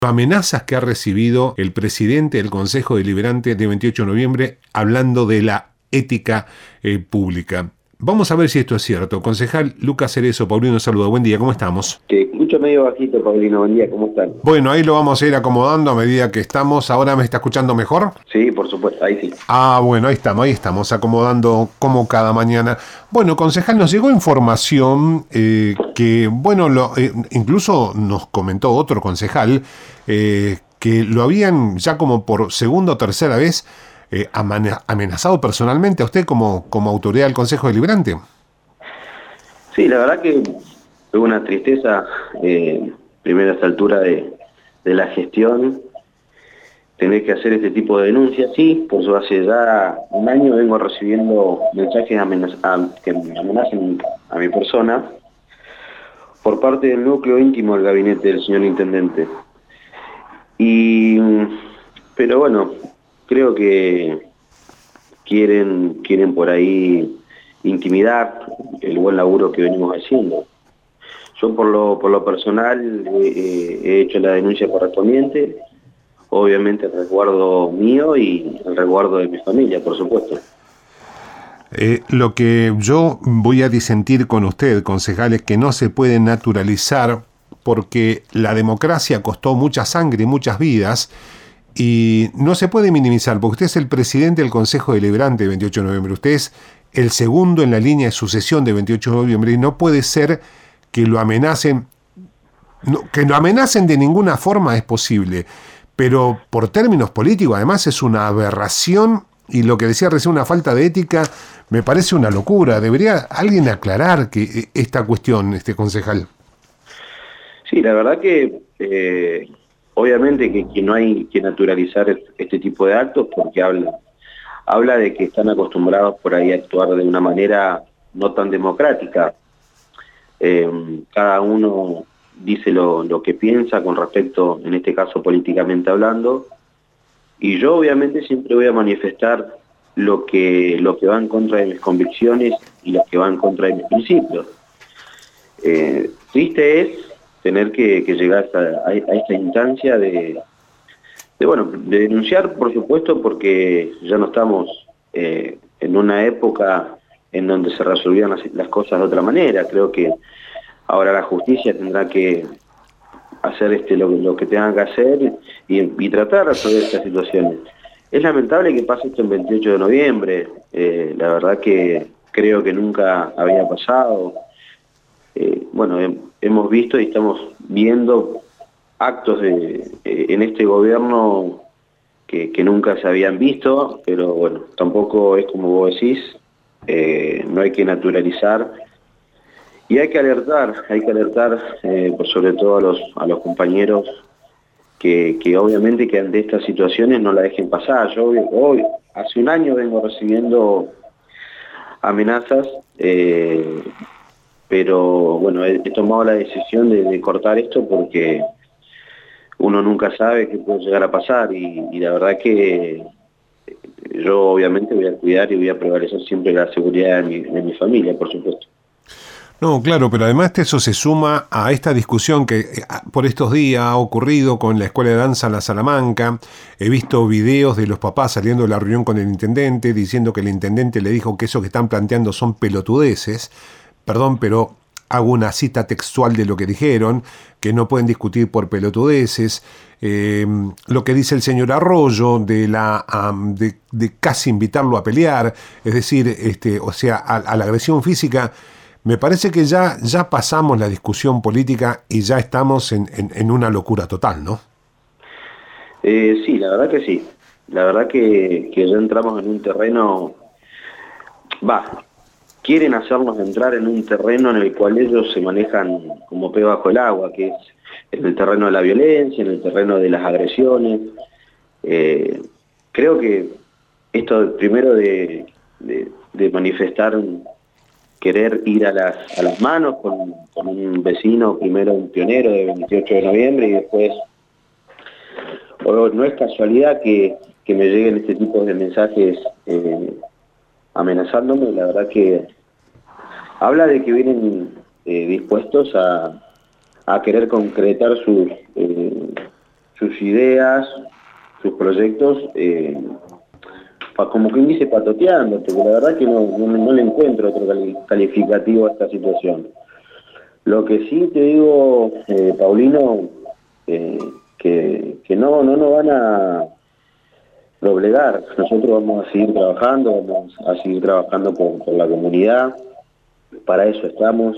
amenazas que ha recibido el presidente del Consejo Deliberante de 28 de noviembre hablando de la ética pública. Vamos a ver si esto es cierto. Concejal Lucas Cerezo, Paulino saluda. Buen día, ¿cómo estamos? Te escucho medio bajito, Paulino. Buen día, ¿cómo están? Bueno, ahí lo vamos a ir acomodando a medida que estamos. ¿Ahora me está escuchando mejor? Sí, por supuesto, ahí sí. Bueno, ahí estamos acomodando como cada mañana. Bueno, concejal, nos llegó información que, bueno, incluso nos comentó otro concejal que lo habían ya como por segunda o tercera vez amenazado personalmente a usted como autoridad del Consejo Deliberante. Sí, la verdad que fue una tristeza, primero a esta altura de la gestión, tener que hacer este tipo de denuncias. Sí, por eso hace ya un año vengo recibiendo mensajes que me amenazan a mi persona por parte del núcleo íntimo del gabinete del señor intendente. Pero bueno, creo que quieren por ahí intimidar el buen laburo que venimos haciendo. Yo por lo personal he hecho la denuncia correspondiente, obviamente el resguardo mío y el resguardo de mi familia, por supuesto. Lo que yo voy a disentir con usted, concejal, es que no se puede naturalizar porque la democracia costó mucha sangre y muchas vidas. Y no se puede minimizar, porque usted es el presidente del Consejo Deliberante de 28 de noviembre, usted es el segundo en la línea de sucesión de 28 de noviembre, y no puede ser que lo amenacen, que lo amenacen de ninguna forma es posible, pero por términos políticos además es una aberración, y lo que decía recién, una falta de ética, me parece una locura. Debería alguien aclarar que esta cuestión, concejal. Sí, la verdad que obviamente que no hay que naturalizar este tipo de actos porque habla de que están acostumbrados por ahí a actuar de una manera no tan democrática. Cada uno dice lo que piensa con respecto, en este caso políticamente hablando, y yo obviamente siempre voy a manifestar lo que va en contra de mis convicciones y lo que va en contra de mis principios. Triste es tener que llegar a esta instancia de denunciar, por supuesto, porque ya no estamos en una época en donde se resolvían las cosas de otra manera. Creo que ahora la justicia tendrá que hacer lo que tenga que hacer y tratar de resolver estas situaciones. Es lamentable que pase esto el 28 de noviembre, la verdad que creo que nunca había pasado. Hemos visto y estamos viendo actos en este gobierno que nunca se habían visto, pero bueno, tampoco es como vos decís, no hay que naturalizar y hay que alertar por sobre todo a los compañeros que obviamente que ante estas situaciones no la dejen pasar. Yo hoy hace un año vengo recibiendo amenazas, pero bueno, he tomado la decisión de cortar esto porque uno nunca sabe qué puede llegar a pasar y la verdad que yo obviamente voy a cuidar y voy a prevalecer siempre la seguridad de mi familia, por supuesto. No, claro, pero además eso se suma a esta discusión que por estos días ha ocurrido con la Escuela de Danza La Salamanca. He visto videos de los papás saliendo de la reunión con el intendente, diciendo que el intendente le dijo que eso que están planteando son pelotudeces. Perdón, pero hago una cita textual de lo que dijeron, que no pueden discutir por pelotudeces. Lo que dice el señor Arroyo de casi invitarlo a pelear, es decir, a la agresión física. Me parece que ya pasamos la discusión política y ya estamos en una locura total, ¿no? Sí, la verdad que sí. La verdad que ya entramos en un terreno... quieren hacernos entrar en un terreno en el cual ellos se manejan como pez bajo el agua, que es en el terreno de la violencia, en el terreno de las agresiones. Creo que esto primero de manifestar querer ir a las manos con un vecino, primero un pionero de 28 de noviembre y después, no es casualidad que me lleguen este tipo de mensajes amenazándome. La verdad que habla de que vienen dispuestos a querer concretar sus ideas, sus proyectos, como quien dice, patoteando, porque la verdad que no le encuentro otro calificativo a esta situación. Lo que sí te digo, Paulino, que no nos van a doblegar. Nosotros vamos a seguir trabajando, por la comunidad, para eso estamos.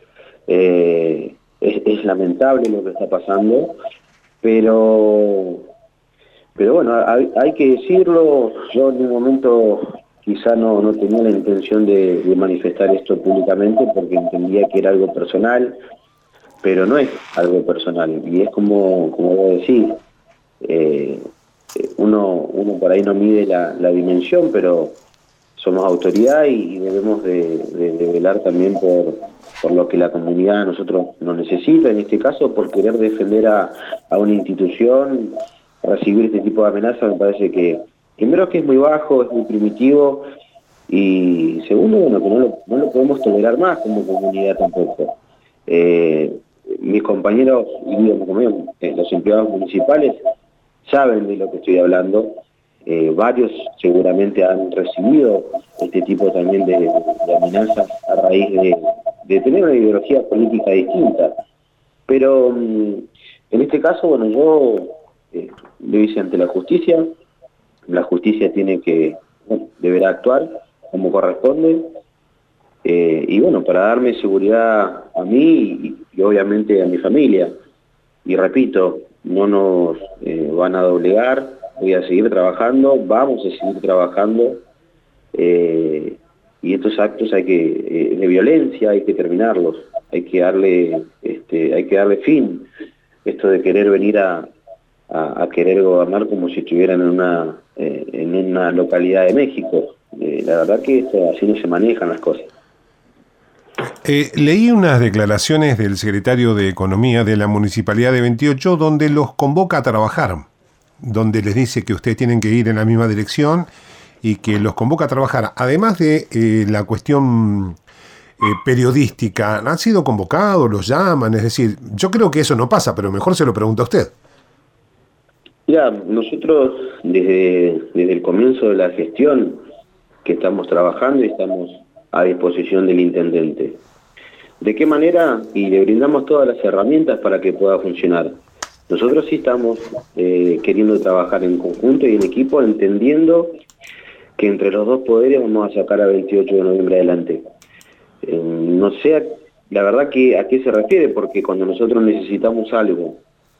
Es lamentable lo que está pasando, pero bueno, hay que decirlo. Yo en un momento quizá no tenía la intención de manifestar esto públicamente porque entendía que era algo personal, pero no es algo personal, y es como vos decís, uno por ahí no mide la dimensión, pero somos autoridad y debemos de velar también por lo que la comunidad a nosotros nos necesita, en este caso por querer defender a una institución. Recibir este tipo de amenazas me parece que, primero, que es muy bajo, es muy primitivo, y segundo, bueno, que no lo podemos tolerar más como comunidad tampoco. Mis compañeros, y digo, los empleados municipales, saben de lo que estoy hablando. Varios seguramente han recibido este tipo también de amenazas a raíz de tener una ideología política distinta. Pero en este caso, bueno, yo lo hice ante la justicia deberá actuar como corresponde, y bueno, para darme seguridad a mí y obviamente a mi familia. Y repito, no nos van a doblegar, voy a seguir trabajando, vamos a seguir trabajando, y estos actos de violencia hay que terminarlos, hay que darle fin. Esto de querer venir a querer gobernar como si estuvieran en una localidad de México. La verdad que así no se manejan las cosas. Leí unas declaraciones del secretario de Economía de la Municipalidad de 28 donde los convoca a trabajar, donde les dice que ustedes tienen que ir en la misma dirección y que los convoca a trabajar. Además de la cuestión periodística, ¿han sido convocados, los llaman? Es decir, yo creo que eso no pasa, pero mejor se lo pregunta a usted. Ya, nosotros desde el comienzo de la gestión que estamos trabajando y estamos a disposición del intendente. ¿De qué manera? Y le brindamos todas las herramientas para que pueda funcionar. Nosotros sí estamos queriendo trabajar en conjunto y en equipo, entendiendo que entre los dos poderes vamos a sacar a 28 de noviembre adelante. No sé la verdad que a qué se refiere, porque cuando nosotros necesitamos algo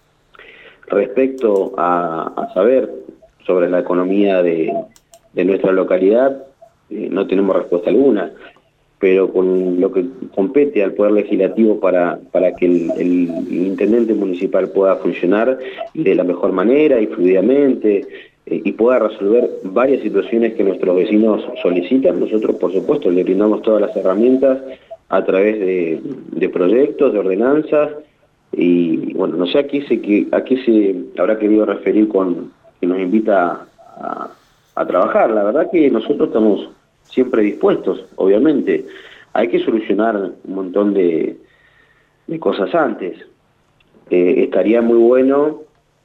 respecto a saber sobre la economía de nuestra localidad, no tenemos respuesta alguna, pero con lo que compete al Poder Legislativo para que el intendente municipal pueda funcionar de la mejor manera y fluidamente, y pueda resolver varias situaciones que nuestros vecinos solicitan, nosotros por supuesto le brindamos todas las herramientas a través de proyectos, de ordenanzas. Y bueno, no sé a qué se habrá querido referir con que nos invita a trabajar. La verdad que nosotros estamos siempre dispuestos, obviamente. Hay que solucionar un montón de cosas antes. Estaría muy bueno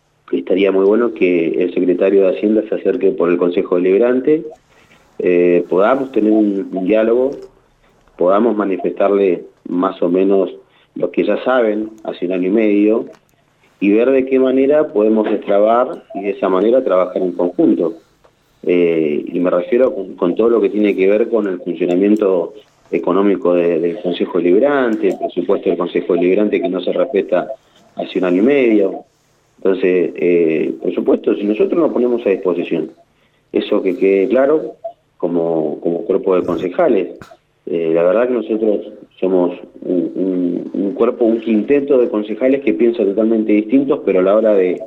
que el secretario de Hacienda se acerque por el Consejo Deliberante, podamos tener un diálogo, podamos manifestarle más o menos lo que ya saben hace 1 año y medio, y ver de qué manera podemos destrabar y de esa manera trabajar en conjunto. Y me refiero con todo lo que tiene que ver con el funcionamiento económico del Consejo Deliberante, el presupuesto del Consejo Deliberante que no se respeta hace 1 año y medio. Entonces, por supuesto, si nosotros nos ponemos a disposición, eso que quede claro como cuerpo de concejales. La verdad que nosotros somos un cuerpo, un quinteto de concejales que piensan totalmente distintos, pero a la hora de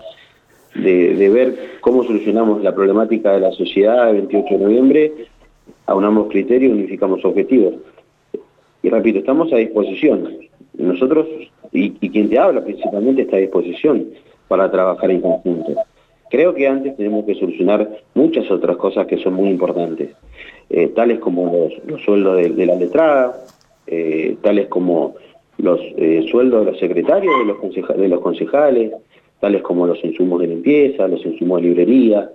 ver cómo solucionamos la problemática de la sociedad el 28 de noviembre, aunamos criterios y unificamos objetivos. Y repito, estamos a disposición. Nosotros, y quien te habla principalmente, está a disposición para trabajar en conjunto. Creo que antes tenemos que solucionar muchas otras cosas que son muy importantes, tales como los sueldos de la letrada, tales como los sueldos de los secretarios de los concejales, tales como los insumos de limpieza, los insumos de librería,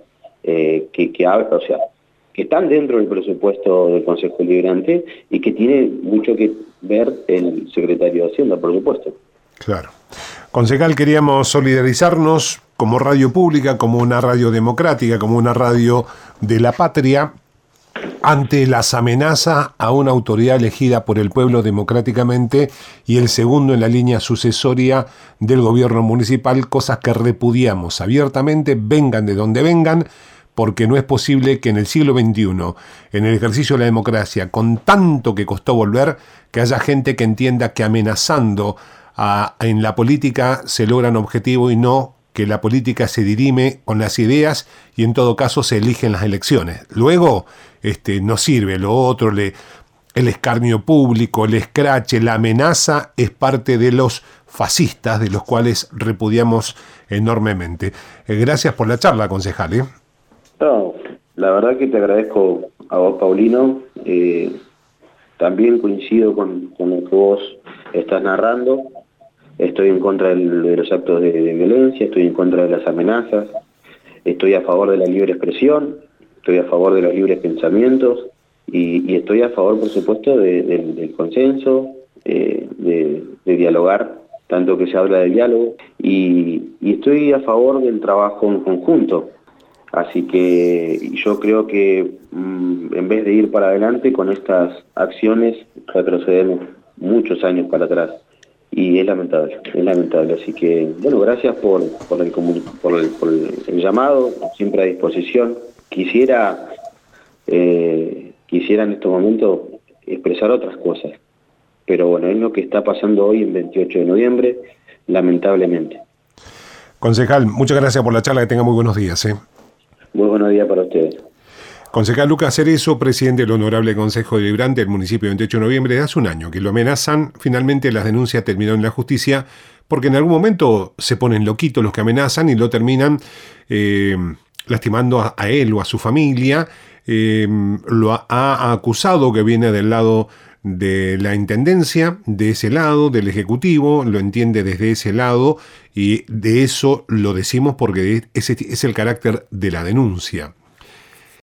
que están dentro del presupuesto del Consejo Deliberante y que tiene mucho que ver el secretario de Hacienda, por supuesto. Claro. Concejal, queríamos solidarizarnos como radio pública, como una radio democrática, como una radio de la patria, ante las amenazas a una autoridad elegida por el pueblo democráticamente y el segundo en la línea sucesoria del gobierno municipal, cosas que repudiamos abiertamente, vengan de donde vengan, porque no es posible que en el siglo XXI, en el ejercicio de la democracia, con tanto que costó volver, que haya gente que entienda que amenazando en la política se logran objetivos y no que la política se dirime con las ideas y en todo caso se eligen las elecciones. Luego no sirve lo otro, el escarnio público, el escrache, la amenaza es parte de los fascistas, de los cuales repudiamos enormemente. Gracias por la charla, concejal. No, la verdad que te agradezco a vos, Paulino. También coincido con lo que vos estás narrando. Estoy en contra de los actos de violencia, estoy en contra de las amenazas, estoy a favor de la libre expresión, estoy a favor de los libres pensamientos y estoy a favor, por supuesto, del consenso, de dialogar, tanto que se habla de diálogo, y estoy a favor del trabajo en conjunto. Así que yo creo que en vez de ir para adelante con estas acciones, retrocedemos muchos años para atrás. Y es lamentable. Así que, bueno, gracias por el llamado, siempre a disposición. Quisiera en estos momentos expresar otras cosas, pero bueno, es lo que está pasando hoy en 28 de noviembre, lamentablemente. Concejal, muchas gracias por la charla, que tenga muy buenos días. Muy buenos días para ustedes. Concejal Lucas Cerezo, presidente del Honorable Consejo Deliberante del municipio de 28 de noviembre, de hace un año que lo amenazan. Finalmente las denuncias terminaron en la justicia porque en algún momento se ponen loquitos los que amenazan y lo terminan lastimando a él o a su familia. Lo ha acusado, que viene del lado de la intendencia, de ese lado, del ejecutivo, lo entiende desde ese lado y de eso lo decimos porque ese es el carácter de la denuncia.